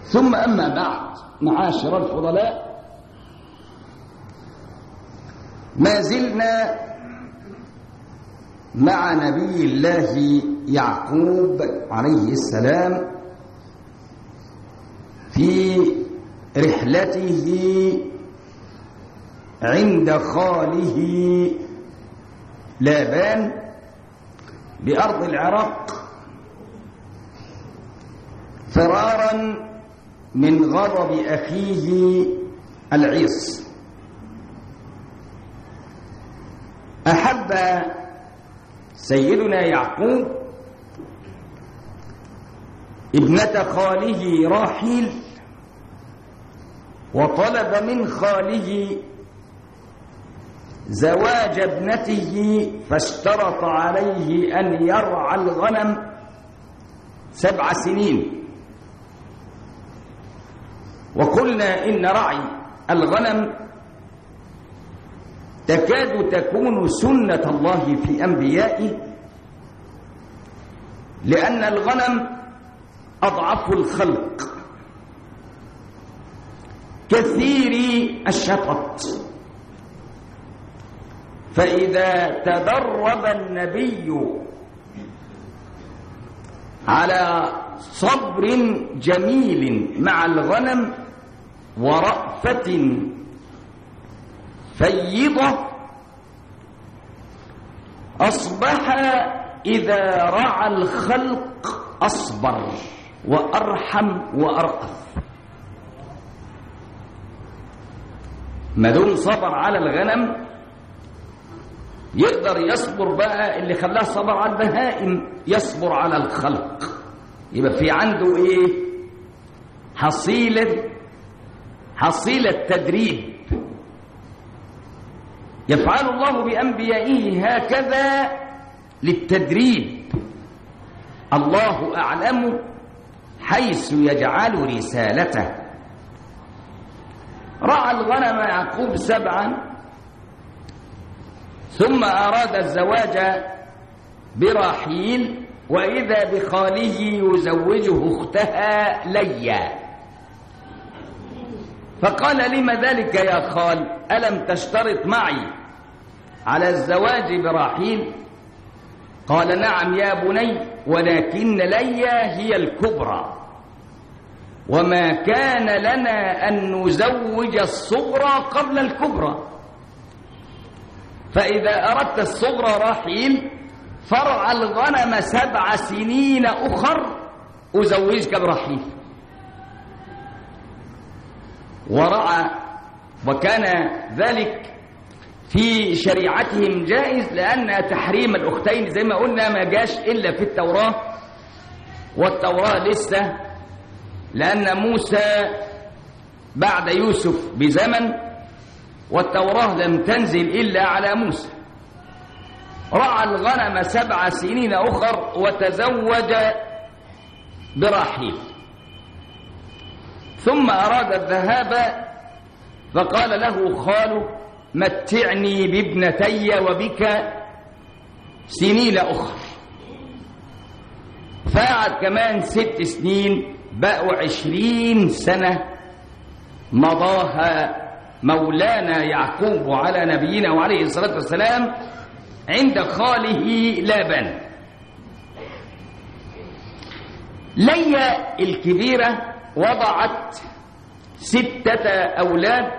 ثم أما بعد، معاشر الفضلاء، ما زلنا مع نبي الله يعقوب عليه السلام في رحلته عند خاله لابان بأرض العراق، فرارا من غضب أخيه العيص. أحب سيدنا يعقوب ابنة خاله راحيل، وطلب من خاله زواج ابنته، فاشترط عليه أن يرعى الغنم 7 سنين. وقلنا إن رعي الغنم تكاد تكون سنة الله في أنبيائه، لأن الغنم أضعف الخلق كثير الشطط، فإذا تدرب النبي على صبر جميل مع الغنم ورأفة فيضة، أصبح إذا رعى الخلق أصبر وأرحم وأرأف. ما دون صبر على الغنم يقدر يصبر بقى، اللي خلاه صبر على البهائم يصبر على الخلق. يبقى في عنده ايه؟ حصيلة تدريب. يفعل الله بأنبيائه هكذا للتدريب. الله أعلم حيث يجعل رسالته. رعى الغنم يعقوب 7، ثم أراد الزواج براحيل، وإذا بخاله يزوجه أختها ليا. فقال: لم ذلك يا خال؟ ألم تشترط معي على الزواج براحيل؟ قال: نعم يا بني، ولكن ليا هي الكبرى، وما كان لنا أن نزوج الصغرى قبل الكبرى، فإذا أردت الصغرى راحيل فرع الغنم 7 سنين أخر أزوجك براحيل. ورعى، وكان ذلك في شريعتهم جائز، لأن تحريم الأختين زي ما قلنا ما جاش إلا في التوراة، والتوراة لسه، لأن موسى بعد يوسف بزمن، والتوراة لم تنزل إلا على موسى. رعى الغنم 7 سنين أخر وتزوج براحيل، ثم أراد الذهاب، فقال له خاله: متعني بابنتي وبك سنين أخر. فقعد كمان 6 سنين، بقوا 20 سنة مضاها مولانا يعقوب على نبينا وعليه الصلاة والسلام عند خاله لابان. ليا الكبيرة وضعت 6 أولاد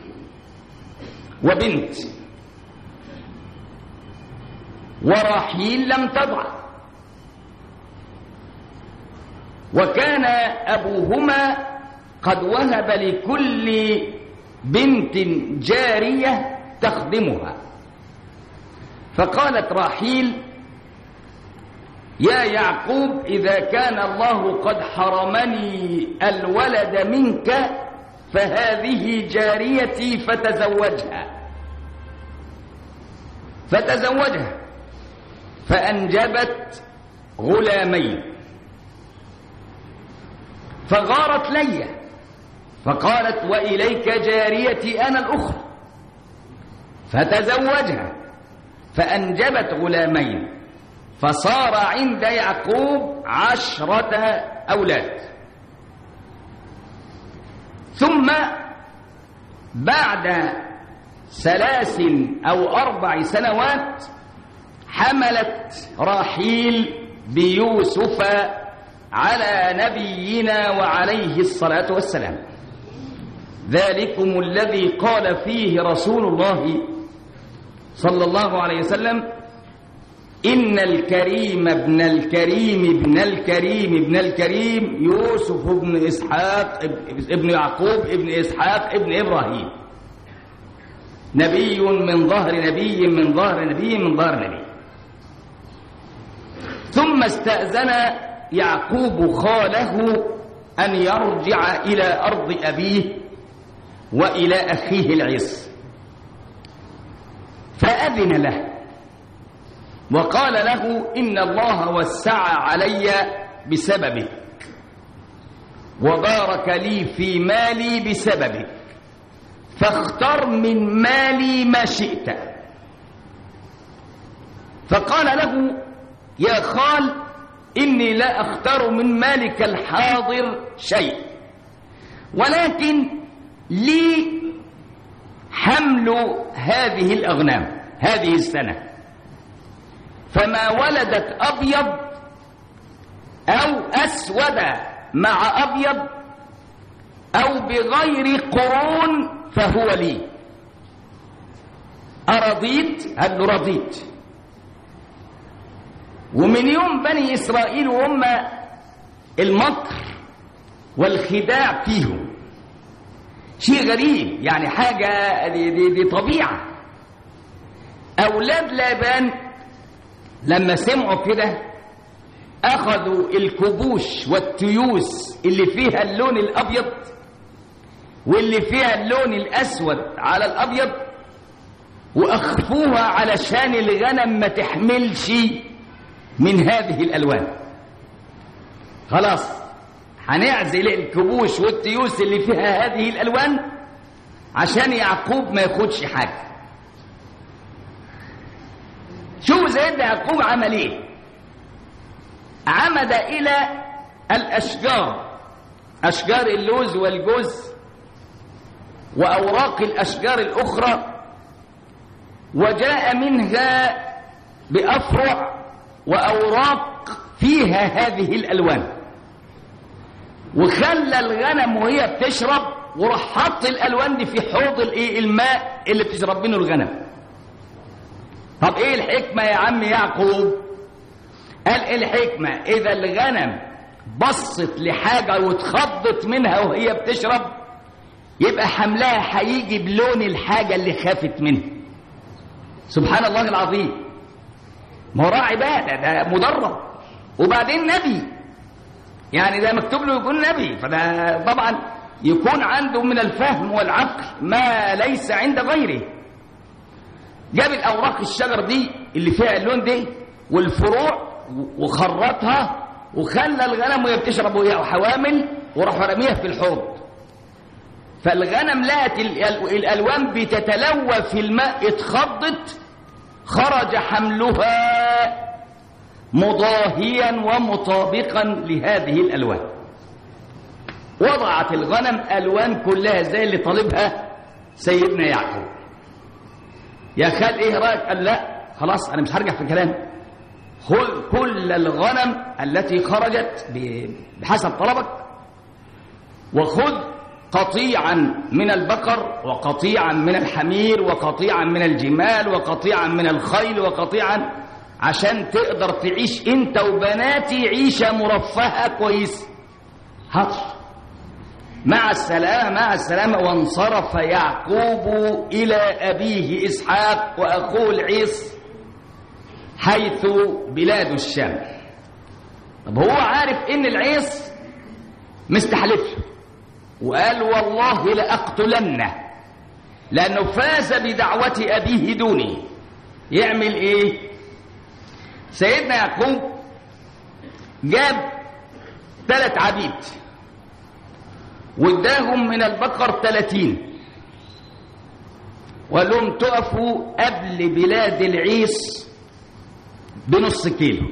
وبنت، وراحيل لم تضع، وكان أبوهما قد وهب لكل بنت جارية تخدمها. فقالت راحيل: يا يعقوب، إذا كان الله قد حرمني الولد منك فهذه جاريتي، فتزوجها، فأنجبت غلامين. فغارت ليا فقالت: وإليك جاريتي أنا الأخرى، فتزوجها فأنجبت غلامين، فصار عند يعقوب 10 أولاد. ثم بعد 3 أو 4 سنوات حملت راحيل بيوسف على نبينا وعليه الصلاة والسلام. ذلكم الذي قال فيه رسول الله صلى الله عليه وسلم: إن الكريم ابن الكريم ابن الكريم ابن الكريم يوسف ابن إسحاق ابن يعقوب ابن إسحاق ابن إبراهيم، نبي من ظهر نبي من ظهر نبي من ظهر نبي. ثم استأذن يعقوب خاله أن يرجع إلى أرض أبيه وإلى أخيه العيس، فأذن له وقال له: إن الله وسع علي بسببك وبارك لي في مالي بسببك، فاختر من مالي ما شئت. فقال له: يا خال، إني لا أختار من مالك الحاضر شيء، ولكن لي حمل هذه الأغنام هذه السنة، فما ولدت أبيض أو أسود مع أبيض أو بغير قرون فهو لي. أرضيت؟ قال له: رضيت. ومن يوم بني إسرائيل وهم المكر والخداع فيهم شيء غريب، يعني حاجة دي طبيعة. أولاد لابان لما سمعوا كده أخذوا الكبوش والتيوس اللي فيها اللون الأبيض واللي فيها اللون الأسود على الأبيض وأخفوها علشان الغنم ما تحملش من هذه الألوان. خلاص هنعزل الكبوش والتيوس اللي فيها هذه الألوان عشان يعقوب ما ياخدش حاجة. شوف سيدنا يعقوب عمل ايه. عمد إلى الأشجار، أشجار اللوز والجوز وأوراق الأشجار الأخرى، وجاء منها بأفرع وأوراق فيها هذه الألوان، وخلى الغنم وهي بتشرب وراح حط الألوان دي في حوض الماء اللي بتشرب منه الغنم. طب ايه الحكمة يا عم يعقوب؟ قال ايه الحكمة؟ إذا الغنم بصت لحاجة واتخضت منها وهي بتشرب يبقى حملها هيجي بلون الحاجة اللي خافت منها. سبحان الله العظيم. ما هو راعي بقى، ده مدرب، وبعدين نبي، يعني ده مكتوب له يكون نبي، فده طبعا يكون عنده من الفهم والعقل ما ليس عند غيره. جاب الأوراق الشجر دي اللي فيها اللون دي والفروع وخرطها وخلى الغنم وهي بتشرب وهي حوامل وراح رميها في الحوض، فالغنم لقت الألوان بتتلوى في الماء، اتخضت، خرج حملها مضاهيا ومطابقا لهذه الألوان. وضعت الغنم ألوان كلها زي اللي طالبها سيدنا يعقوب. يا خال ايه رأيك؟ قال لا خلاص انا مش هرجع في كلامي، خذ كل الغنم التي خرجت بحسب طلبك، وخذ قطيعا من البقر وقطيعا من الحمير وقطيعا من الجمال وقطيعا من الخيل وقطيعا، عشان تقدر تعيش انت وبناتي عيشة مرفهة كويس. حاضر، مع السلامة مع السلامة. وانصرف يعقوب إلى أبيه إسحاق وأخوه العيس حيث بلاد الشام. طب هو عارف إن العيس مستحلف له وقال والله لأقتلنه لأنه فاز بدعوة أبيه دوني. يعمل إيه؟ سيدنا يعقوب جاب 3 عبيد واداهم من البقر 30 وقال لهم تقفوا قبل بلاد العيس بنص كيلو،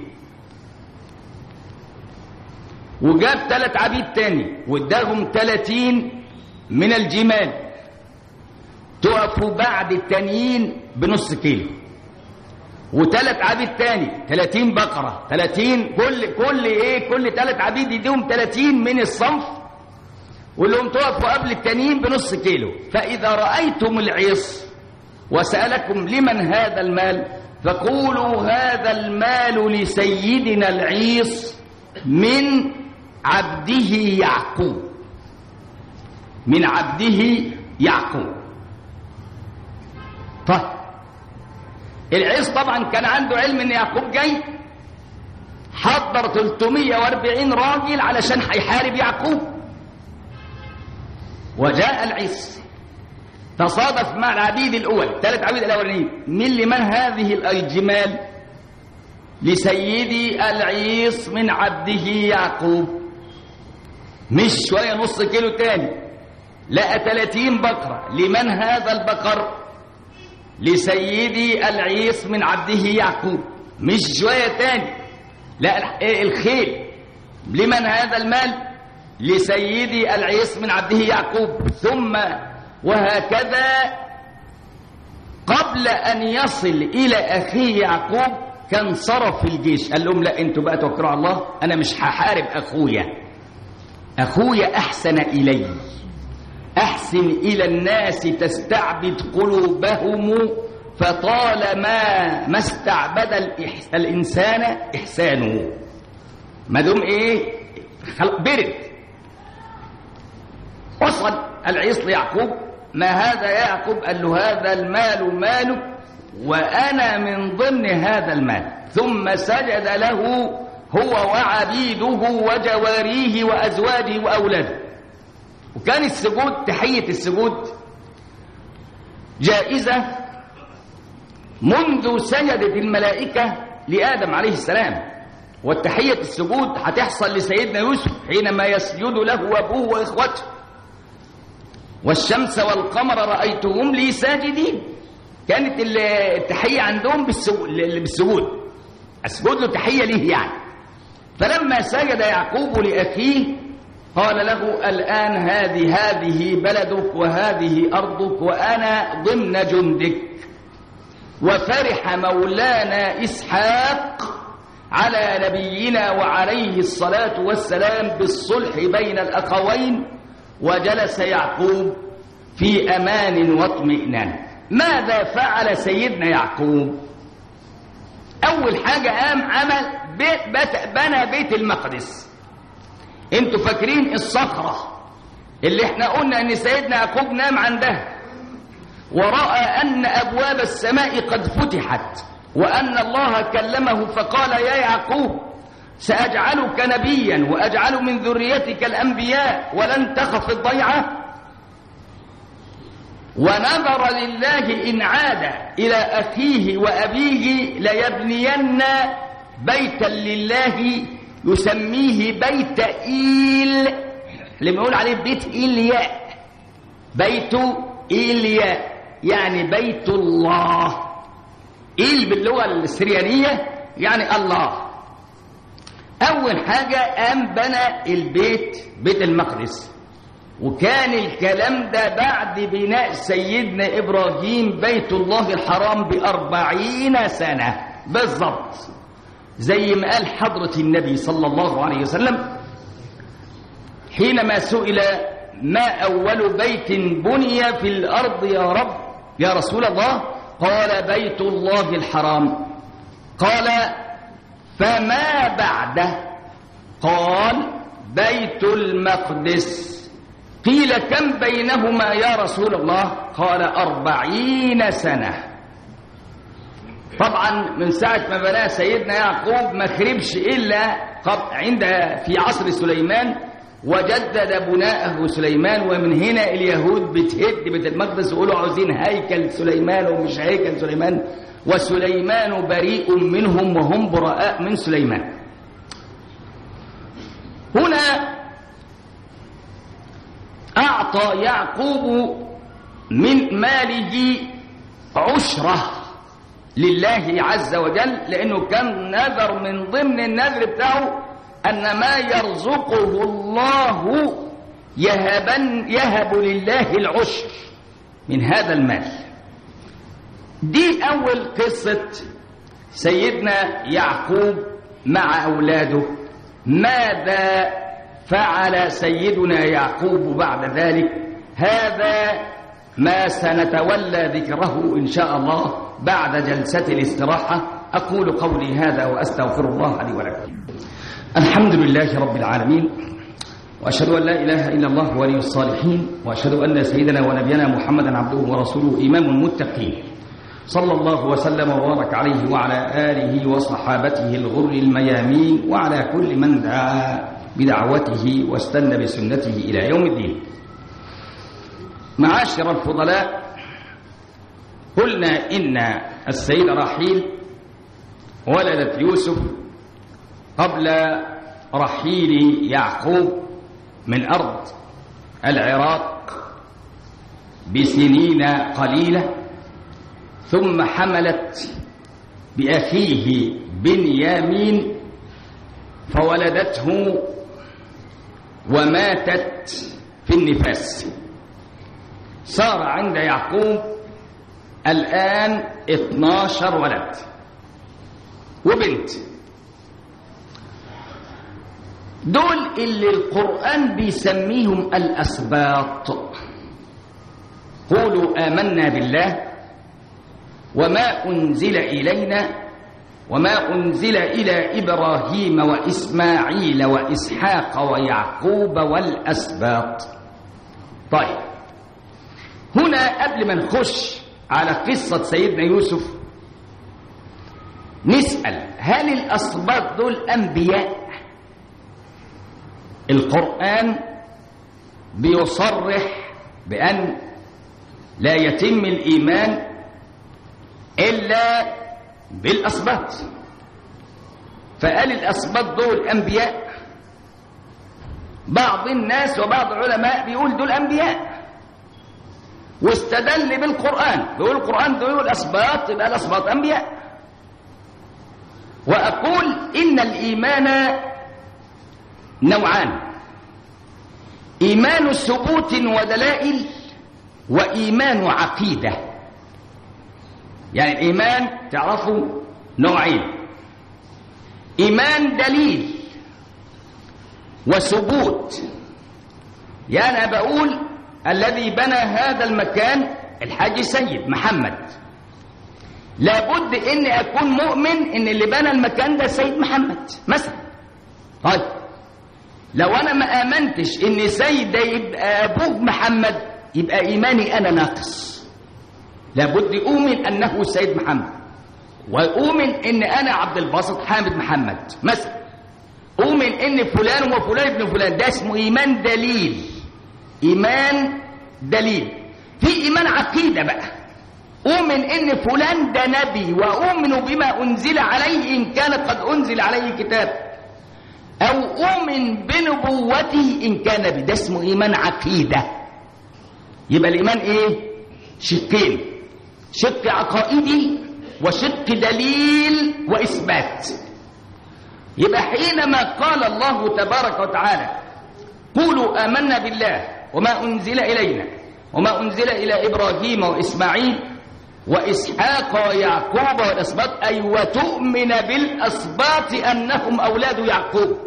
وجاب 3 عبيد تاني واداهم 30 من الجمال تقفوا بعد التانيين بنص كيلو، وثلاث عبيد تاني 30 بقرة 30 كل 3 عبيد يديهم 30 من الصنف، ولهم تقفوا قبل التانيين بنص كيلو. فإذا رأيتم العيص وسألكم لمن هذا المال فقولوا هذا المال لسيدنا العيص من عبده يعقوب، من عبده يعقوب. طيب العيص طبعا كان عنده علم ان يعقوب جاي، حضر 340 راجل علشان هيحارب يعقوب، وجاء العيص تصادف مع العبيد الاول 3 عبيد الاولين. من لمن هذه الجمال؟ لسيدي العيص من عبده يعقوب. مش شويه نص كيلو تاني، لقى 30 بقره. لمن هذا البقر؟ لسيدي العيص من عبده يعقوب. مش شويه تاني، لقى الخيل. لمن هذا المال؟ لسيدي العيص من عبده يعقوب. ثم وهكذا قبل أن يصل إلى أخيه يعقوب كان صرف في الجيش، قال لهم لا انتوا بقى توكلوا على الله، أنا مش هحارب أخويا أحسن إلي، أحسن إلى الناس تستعبد قلوبهم، فطالما ما استعبد الإنسان إحسانه. ما دام برد. وصل العيص ليعقوب، ما هذا يا يعقوب؟ قال له هذا المال مالك وأنا من ضمن هذا المال. ثم سجد له هو وعبيده وجواريه وأزواجه وأولاده. وكان السجود، تحية السجود جائزة منذ سجدت الملائكة لآدم عليه السلام، والتحية السجود هتحصل لسيدنا يوسف حينما يسجد له أبوه وإخوته. والشمس والقمر رأيتهم لي ساجدين. كانت التحية عندهم بالسجود، السجود له تحية ليه يعني. فلما سجد يعقوب لأخيه قال له الآن هذه بلدك وهذه أرضك وأنا ضمن جندك. وفرح مولانا إسحاق على نبينا وعليه الصلاة والسلام بالصلح بين الأخوين، وجلس يعقوب في أمان واطمئنان. ماذا فعل سيدنا يعقوب؟ أول حاجة قام عمل بنى بيت المقدس. انتوا فاكرين الصخرة اللي احنا قلنا ان سيدنا يعقوب نام عندها ورأى أن أبواب السماء قد فتحت وأن الله كلمه فقال يا يعقوب سأجعلك نبيا وأجعل من ذريتك الأنبياء ولن تخف الضيعة. ونظر لله إن عاد إلى أخيه وأبيه ليبنين بيتا لله يسميه بيت إيل، اللي بنقول عليه بيت إيلياء، بيت إيلياء يعني بيت الله. إيل باللغة السريانية يعني الله. أول حاجة قام بنى البيت، بيت المقدس. وكان الكلام ده بعد بناء سيدنا إبراهيم بيت الله الحرام ب40 سنة بالضبط، زي ما قال حضرة النبي صلى الله عليه وسلم حينما سئل ما أول بيت بني في الأرض يا رب يا رسول الله؟ قال بيت الله الحرام. قال فما بعده؟ قال بيت المقدس. قيل كم بينهما يا رسول الله؟ قال 40 سنة. طبعا من ساعة ما بناه سيدنا يعقوب ما خربش إلا في عصر سليمان، وجدد بناءه سليمان. ومن هنا اليهود بتهد بيت المقدس ويقولوا عاوزين هيكل سليمان ومش هيكل سليمان، وسليمان بريء منهم وهم براء من سليمان. هنا أعطى يعقوب من ماله عشرة لله عز وجل، لأنه كان نذر من ضمن النذر بتاعه أن ما يرزقه الله يهب لله العشر من هذا المال. دي أول قصة سيدنا يعقوب مع أولاده. ماذا فعل سيدنا يعقوب بعد ذلك؟ هذا ما سنتولى ذكره إن شاء الله بعد جلسة الاستراحة. أقول قولي هذا وأستغفر الله لي ولكم. الحمد لله رب العالمين، وأشهد أن لا إله إلا الله ولي الصالحين، وأشهد أن سيدنا ونبينا محمدا عبده ورسوله إمام المتقين، صلى الله وسلم وبارك عليه وعلى آله وصحابته الغر الميامين وعلى كل من دعا بدعوته واستنى بسنته إلى يوم الدين. معاشر الفضلاء، قلنا إن السيدة راحيل ولدت يوسف قبل رحيل يعقوب من أرض العراق بسنين قليلة، ثم حملت بأخيه بنيامين فولدته وماتت في النفاس. صار عند يعقوب الآن 12 ولد وبنت. دول اللي القرآن بيسميهم الأسباط. قولوا آمنا بالله وما أنزل إلينا وما أنزل إلى إبراهيم وإسماعيل وإسحاق ويعقوب والأسباط. طيب، هنا قبل ما نخش على قصة سيدنا يوسف نسأل: هل الأسباط دول أنبياء؟ القرآن بيصرح بأن لا يتم الإيمان إلا بالأسباط. فقال الأسباط دول أنبياء. بعض الناس وبعض العلماء بيقول دول أنبياء واستدل بالقرآن، بيقول القرآن دول الأسباط، يبقى الأسباط أنبياء. وأقول إن الإيمان نوعان: إيمان ثبوت ودلائل، وإيمان عقيدة. يعني الإيمان تعرفوا نوعين: إيمان دليل وثبوت. يعني أنا بقول الذي بنى هذا المكان الحاج سيد محمد، لابد إني أكون مؤمن إن اللي بنى المكان ده سيد محمد مثلا. طيب، لو أنا ما آمنتش إن سيد ده يبقى أبوه محمد، يبقى إيماني أنا ناقص. لابد أؤمن أنه سيد محمد، وأؤمن إن أنا عبد الباسط حامد محمد مثلا. أؤمن إن فلان وفلان ابن فلان. ده اسمه إيمان دليل. إيمان دليل. في إيمان عقيدة بقى، أؤمن إن فلان ده نبي، وأؤمن بما أنزل عليه إن كان قد أنزل عليه كتاب، أو أؤمن بنبوته إن كان نبي. ده اسمه إيمان عقيدة. يبقى الإيمان إيه؟ شقين: شق عقائدي وشق دليل وإثبات. يبقى حينما قال الله تبارك وتعالى: قولوا آمنا بالله وما أنزل إلينا وما أنزل إلى إبراهيم وإسماعيل وإسحاق ويعقوب والأسباط، أي وتؤمن بالأسباط أنهم أولاد يعقوب،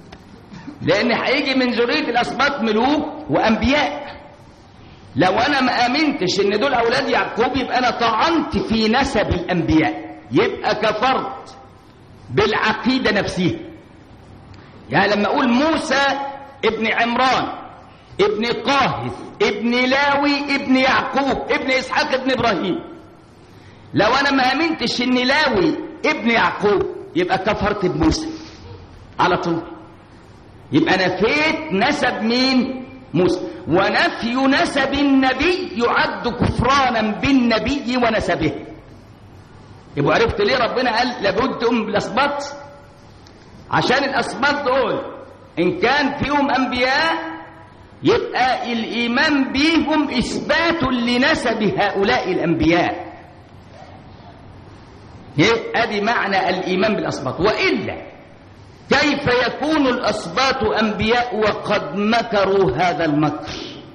لأن هيجي من ذرية الأسباط ملوك وأنبياء. لو أنا ما آمنتش إن دول أولاد يعقوب، يبقى أنا طعنت في نسب الأنبياء، يبقى كفرت بالعقيدة نفسها. يعني لما أقول موسى ابن عمران ابن قاهث ابن لاوي ابن يعقوب ابن إسحاق ابن إبراهيم، لو أنا ما آمنتش إن لاوي ابن يعقوب، يبقى كفرت بموسى على طول. يبقى نفيت نسب مين؟ موسى. ونفي نسب النبي يعد كفرانا بالنبي ونسبه. يبقى عرفت ليه ربنا قال لابد بالأسباط؟ عشان الأسباط دول إن كان فيهم أنبياء، يبقى الإيمان بيهم إثبات لنسب هؤلاء الأنبياء. أدي معنى الإيمان بالأسباط. وإلا كيف يكون الأسباط أنبياء وقد مكروا هذا المكر؟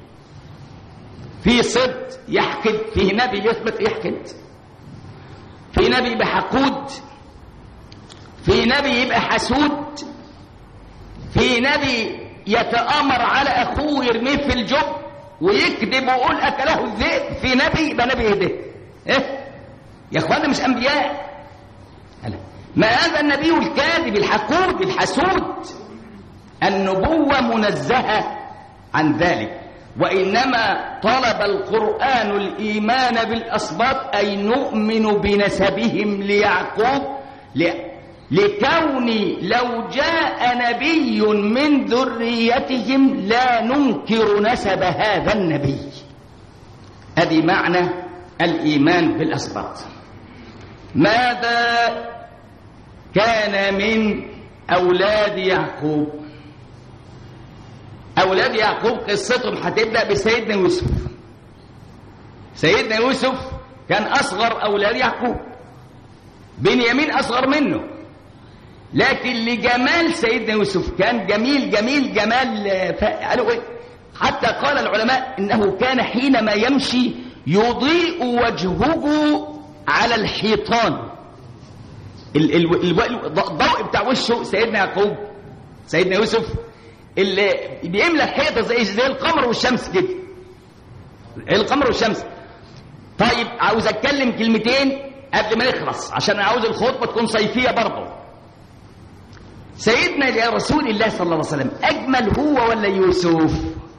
في صد يحقد، فيه نبي يثبت يحقد، في نبي يبقى حقود، في نبي يبقى حسود، في نبي يتآمر على أخوه يرميه في الجب ويكذب ويقول أكله الذئب، في نبي يبقى نبي إيه؟ يا أخوانا مش أنبياء. ما هذا النبي الكاذب الحقود الحسود؟ النبوة منزهة عن ذلك، وإنما طلب القرآن الإيمان بالأسباط أي نؤمن بنسبهم ليعقوب، لكون لو جاء نبي من ذريتهم لا ننكر نسب هذا النبي. هذه معنى الإيمان بالأسباط. ماذا كان من أولاد يعقوب؟ أولاد يعقوب قصتهم هتبدأ بسيدنا يوسف. سيدنا يوسف كان أصغر أولاد يعقوب، بنيامين أصغر منه، لكن لجمال سيدنا يوسف كان جميل جمال قالوا إيه؟ حتى قال العلماء إنه كان حينما يمشي يضيء وجهه على الحيطان، الضوء بتاع وشه سيدنا يعقوب سيدنا يوسف اللي بيملى الحيطه زي القمر والشمس كده، القمر والشمس. طيب عاوز اتكلم كلمتين قبل ما نخلص عشان عاوز الخطبه تكون صيفيه برضه. سيدنا يا رسول الله صلى الله عليه وسلم اجمل هو ولا يوسف؟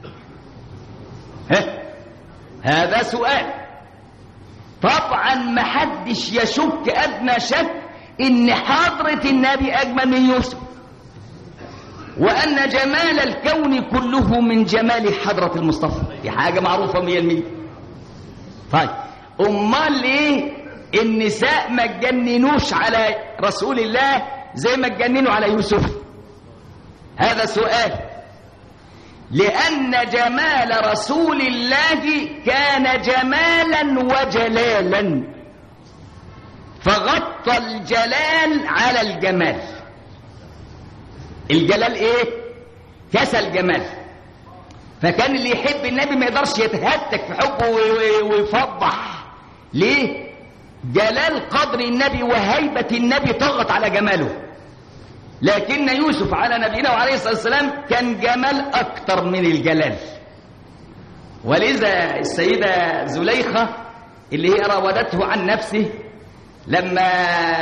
هذا سؤال. طبعا ما حدش يشك ادنى شك ان حضره النبي اجمل من يوسف، وأن جمال الكون كله من جمال حضرة المصطفى، دي حاجة معروفة 100%. طيب أمال ليه النساء ما تجننوش على رسول الله زي ما تجننوا على يوسف؟ هذا سؤال. لأن جمال رسول الله كان جمالا وجلالا، فغطى الجلال على الجمال. الجلال ايه؟ كسى الجمال. فكان اللي يحب النبي ما يقدرش يتهتك في حبه ويفضح. ليه؟ جلال قدر النبي وهيبة النبي طغت على جماله. لكن يوسف على نبينا وعليه الصلاة والسلام كان جمال أكتر من الجلال. ولذا السيدة زليخة اللي هي راودته عن نفسه لما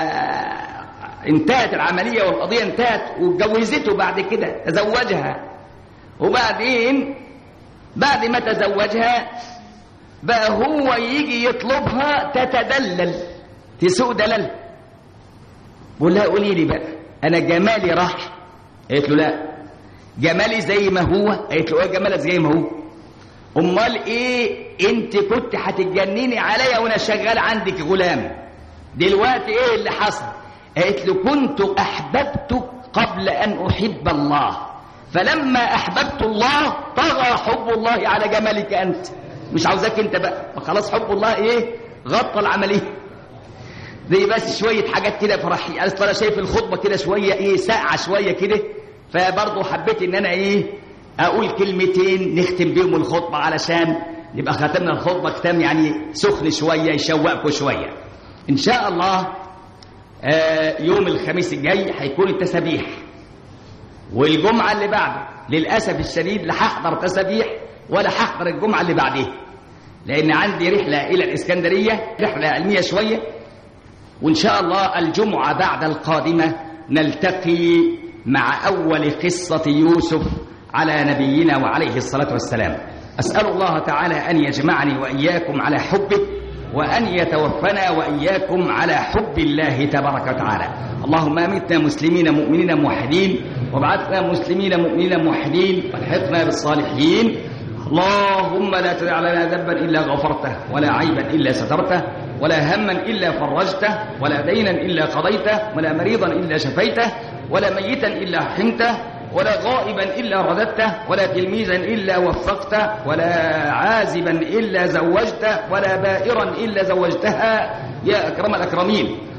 انتهت العملية والقضية انتهت واتجوزته، بعد كده تزوجها، وبعدين بعد ما تزوجها بقى هو يجي يطلبها تتدلل تسوق دلال. بقول لها قولي لي بقى انا جمالي راح؟ قالت له لا جمالي زي ما هو. قالت له ايه جمالك زي ما هو؟ امال ايه انت كنت هتتجنني عليا وانا شغال عندك غلام، دلوقتي ايه اللي حصل؟ قالت له كنت أحببتك قبل أن أحب الله، فلما أحببت الله طغى حب الله على جمالك أنت، مش عاوزاك أنت بقى، خلاص حب الله إيه غطى العملية دي. بس شوية حاجات كده فرحي. أنا شايف الخطبة كده شوية إيه ساقعة شوية كده، فبرضه حبيت إن أنا إيه أقول كلمتين نختم بيهم الخطبة علشان نبقى ختمنا الخطبة ختام يعني سخن شوية يشوقكم شوية إن شاء الله. يوم الخميس الجاي هيكون التسابيح، والجمعة اللي بعده للأسف الشديد لا هحضر تسابيح ولا هحضر الجمعة اللي بعدها، لأن عندي رحلة إلى الإسكندرية، رحلة علمية شوية، وإن شاء الله الجمعة بعد القادمة نلتقي مع أول قصة يوسف على نبينا وعليه الصلاة والسلام. أسأل الله تعالى أن يجمعني وإياكم على حبه، وأن يتوفنا وإياكم على حب الله تبارك وتعالى. اللهم أمتنا مسلمين مؤمنين موحدين، وابعثنا مسلمين مؤمنين موحدين، والحقنا بالصالحين. اللهم لا تدع لنا ذنبا إلا غفرته، ولا عيبا إلا سترته، ولا هما إلا فرجته، ولا دينا إلا قضيته، ولا مريضا إلا شفيته، ولا ميتا إلا رحمته، ولا غائبا إلا رددته، ولا تلميذا إلا وفقته، ولا عازبا إلا زوجته، ولا بائرا إلا زوجتها يا أكرم الأكرمين.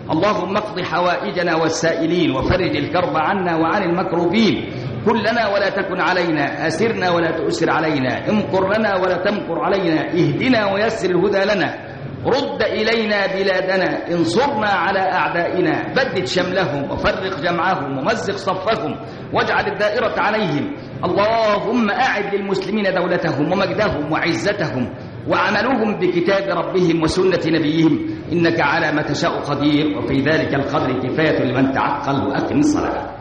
اللهم اقض حوائجنا والسائلين وفرج الكرب عنا وعن المكروبين. كلنا ولا تكن علينا، أسرنا ولا تؤسر علينا، امكر لنا ولا تمكر علينا، اهدنا ويسر الهدى لنا، رد إلينا بلادنا، انصرنا على أعدائنا، بدد شملهم وفرق جمعهم ومزق صفهم واجعل الدائرة عليهم. اللهم أعد للمسلمين دولتهم ومجدهم وعزتهم وعملهم بكتاب ربهم وسنة نبيهم، إنك على ما تشاء قدير، وفي ذلك القدر كفاية لمن تعقل. وأقم الصلاة.